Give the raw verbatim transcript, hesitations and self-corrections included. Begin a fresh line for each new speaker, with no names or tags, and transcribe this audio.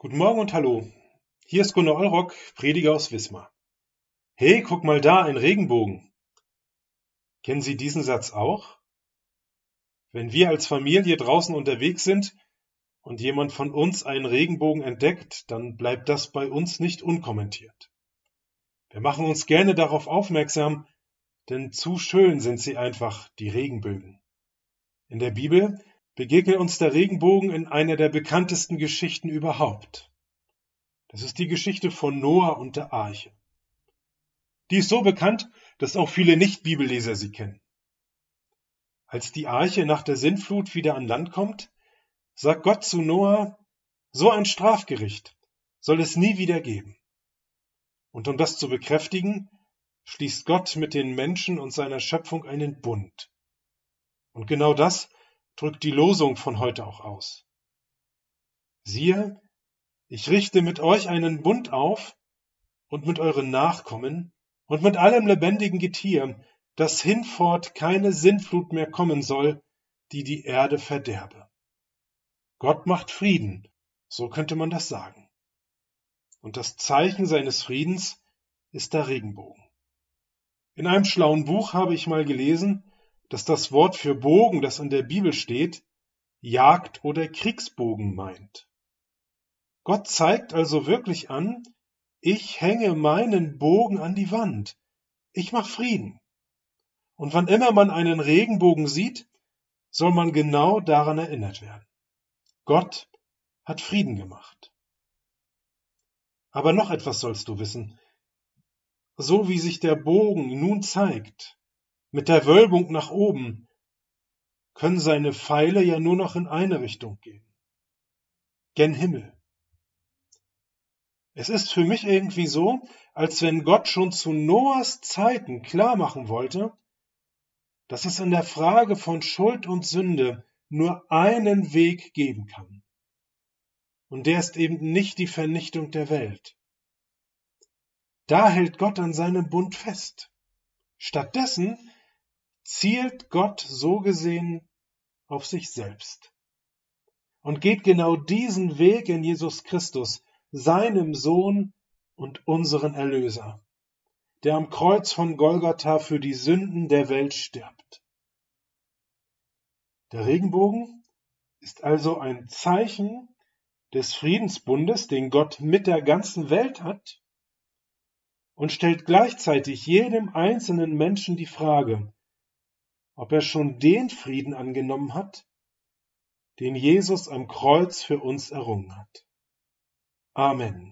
Guten Morgen und hallo. Hier ist Gunnar Olrock, Prediger aus Wismar. Hey, guck mal da, ein Regenbogen. Kennen Sie diesen Satz auch? Wenn wir als Familie draußen unterwegs sind und jemand von uns einen Regenbogen entdeckt, dann bleibt das bei uns nicht unkommentiert. Wir machen uns gerne darauf aufmerksam, denn zu schön sind sie einfach, die Regenbögen. In der Bibel begegnet uns der Regenbogen in einer der bekanntesten Geschichten überhaupt. Das ist die Geschichte von Noah und der Arche. Die ist so bekannt, dass auch viele Nicht-Bibelleser sie kennen. Als die Arche nach der Sintflut wieder an Land kommt, sagt Gott zu Noah, so ein Strafgericht soll es nie wieder geben. Und um das zu bekräftigen, schließt Gott mit den Menschen und seiner Schöpfung einen Bund. Und genau das drückt die Losung von heute auch aus. Siehe, ich richte mit euch einen Bund auf und mit euren Nachkommen und mit allem lebendigen Getier, dass hinfort keine Sintflut mehr kommen soll, die die Erde verderbe. Gott macht Frieden, so könnte man das sagen. Und das Zeichen seines Friedens ist der Regenbogen. In einem schlauen Buch habe ich mal gelesen, dass das Wort für Bogen, das in der Bibel steht, Jagd- oder Kriegsbogen meint. Gott zeigt also wirklich an, ich hänge meinen Bogen an die Wand. Ich mache Frieden. Und wann immer man einen Regenbogen sieht, soll man genau daran erinnert werden. Gott hat Frieden gemacht. Aber noch etwas sollst du wissen. So wie sich der Bogen nun zeigt, mit der Wölbung nach oben, können seine Pfeile ja nur noch in eine Richtung gehen. Gen Himmel. Es ist für mich irgendwie so, als wenn Gott schon zu Noahs Zeiten klar machen wollte, dass es in der Frage von Schuld und Sünde nur einen Weg geben kann. Und der ist eben nicht die Vernichtung der Welt. Da hält Gott an seinem Bund fest. Stattdessen zielt Gott so gesehen auf sich selbst und geht genau diesen Weg in Jesus Christus, seinem Sohn und unseren Erlöser, der am Kreuz von Golgatha für die Sünden der Welt stirbt. Der Regenbogen ist also ein Zeichen des Friedensbundes, den Gott mit der ganzen Welt hat, und stellt gleichzeitig jedem einzelnen Menschen die Frage, ob er schon den Frieden angenommen hat, den Jesus am Kreuz für uns errungen hat. Amen.